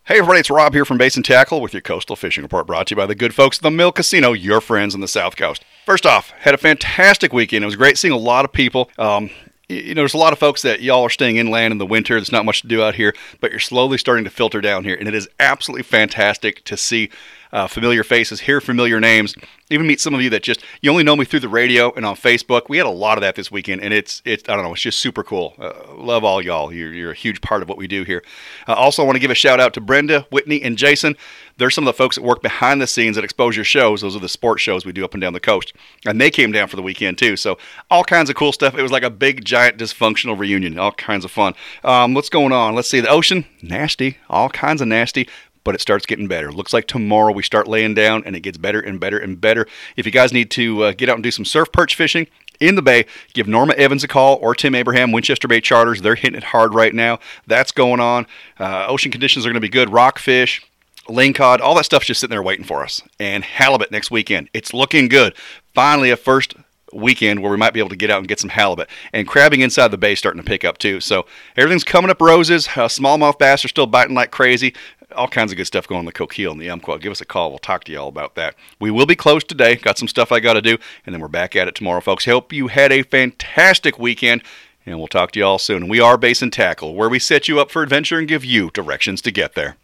Hey everybody, it's Rob here from Basin Tackle with your Coastal Fishing Report, brought to you by the good folks at the Mill Casino, your friends on the South Coast. First off, had a fantastic weekend. It was great seeing a lot of people. There's a lot of folks that y'all are staying inland in the winter. There's not much to do out here, but you're slowly starting to filter down here, and it is absolutely fantastic to see familiar faces, hear familiar names, even meet some of you that you only know me through the radio and on Facebook. We had a lot of that this weekend, and it's I don't know, it's just super cool. Love all y'all. You're a huge part of what we do here. Also, I want to give a shout out to Brenda, Whitney, and Jason. They're some of the folks that work behind the scenes at Exposure Shows. Those are the sports shows we do up and down the coast, and they came down for the weekend too. So all kinds of cool stuff. It was like a big, giant, dysfunctional reunion. All kinds of fun. What's going on? Let's see. The ocean, nasty. All kinds of nasty. But it starts getting better. Looks like tomorrow we start laying down, and it gets better and better and better. If you guys need to get out and do some surf perch fishing in the bay, give Norma Evans a call or Tim Abraham, Winchester Bay Charters. They're hitting it hard right now. That's going on. Ocean conditions are going to be good. Rockfish, lingcod, all that stuff's just sitting there waiting for us. And halibut next weekend. It's looking good. Finally, a first weekend where we might be able to get out and get some halibut, and crabbing inside the bay starting to pick up too. So everything's coming up roses. Smallmouth bass are still biting like crazy. All kinds of good stuff going on the Coquille and the Umpqua. Give us a call. We'll talk to you all about that. We will be closed today. Got some stuff I got to do, and then we're back at it tomorrow, folks. Hope you had a fantastic weekend, and we'll talk to you all soon. We are Basin Tackle, where we set you up for adventure and give you directions to get there.